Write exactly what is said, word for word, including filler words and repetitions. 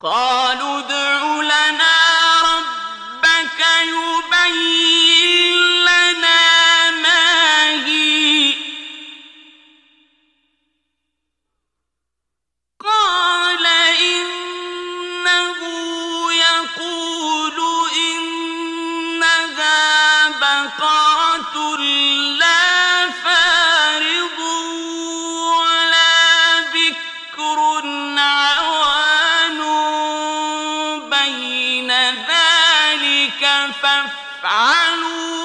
قالوا ادْعُ لَنَا رَبَّكَ يُبَيِّن لَّنَا مَا هِيَ ۚ قَالَ إِنَّهُ يَقُولُ إِنَّهَا بَقَرَةٌ لَّا فَارِضٌ وَلَا بِكْرٌ عَوَانٌ بَيْنَ ذَٰلِكَ فَافْعَلُوا